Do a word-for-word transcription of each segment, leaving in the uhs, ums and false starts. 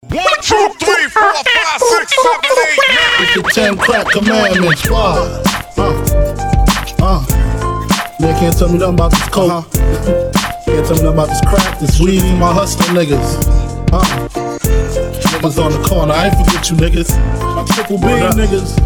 One, two, three, four, five, six, seven, eight, nine. It's the ten crack commandments. Uh, uh, uh. Man can't tell me nothing about this coke. Uh-huh. Can't tell me nothing about this crack, this weed, my hustler niggas. Uh, niggas on the corner, I ain't forget you niggas. My triple B niggas.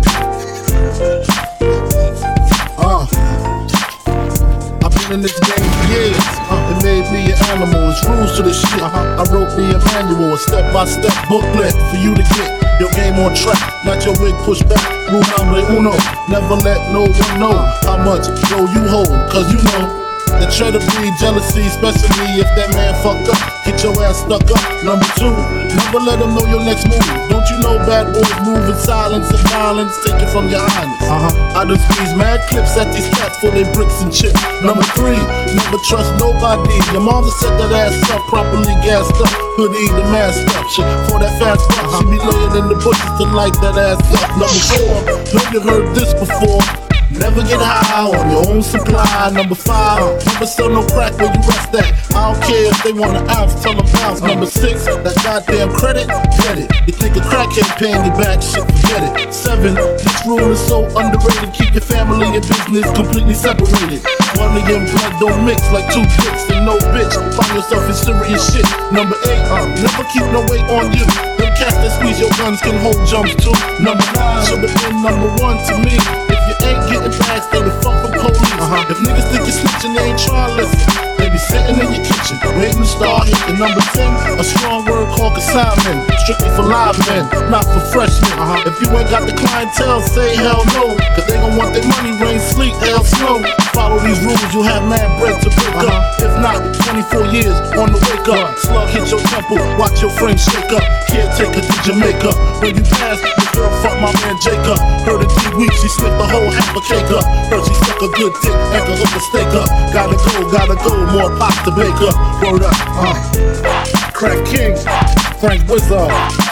Uh, I've been in this game for years. Uh, it made me an animal, it's rules to this shit. Uh-huh. I wrote me a manual, a step-by-step booklet for you to get your game on track, not your wig pushed back. Rule number uno, never let no one know how much dough you hold, cause you know that try to breed jealousy, especially if that man fucked up. Get your ass stuck up. Number two, never let them know your next move. Don't you know bad boys move in silence and violence, take it from your highness. Uh-huh. I done squeeze mad clips at these cats for their bricks and chips. Number three, never trust nobody. Your mama set that ass up, properly gassed up, hoodie the mask up. Shit, for that fast buck, she be laying in the bushes to light that ass up. Number four, know you heard this before. Never get high on your own supply. Number five, never sell no crack where you rest at. I don't care if they want an ounce, tell them bounce. Number six, that goddamn credit, get it. You think a crackhead paying you back, shit, forget it. Seven, this rule is so underrated. Keep your family and business completely separated. One of your blood don't mix like two dicks and no bitch. Find yourself in serious shit. Number eight, uh, never keep no weight on you. Them cats that squeeze your guns can hold jumps too. Number nine, should've been number one to me. If you ain't getting past, stay the fuck from police. Uh-huh. If niggas think you're snitching, they ain't trying to listen. They be sitting in your kitchen, waiting to start hitting. Number ten, a strong word called consignment. Strictly for live men, not for freshmen. Uh-huh. If you ain't got the clientele, say hell no. Cause they gon' want their money, rain, sleet, hell, snow. Follow these rules, you have mad bread to pick uh-huh. up. If not, twenty-four years on the wake up. Slug hit your temple, watch your frame shake up. Caretaker to Jamaica. When you pass, your girl fuck my man Jacob. Heard in three weeks, she slipped the whole half a cake up. Heard she stuck a good dick and could hook a steak up. Gotta go, gotta go, more pop to bake up. Word up, uh. Crack King, Frank Wizard.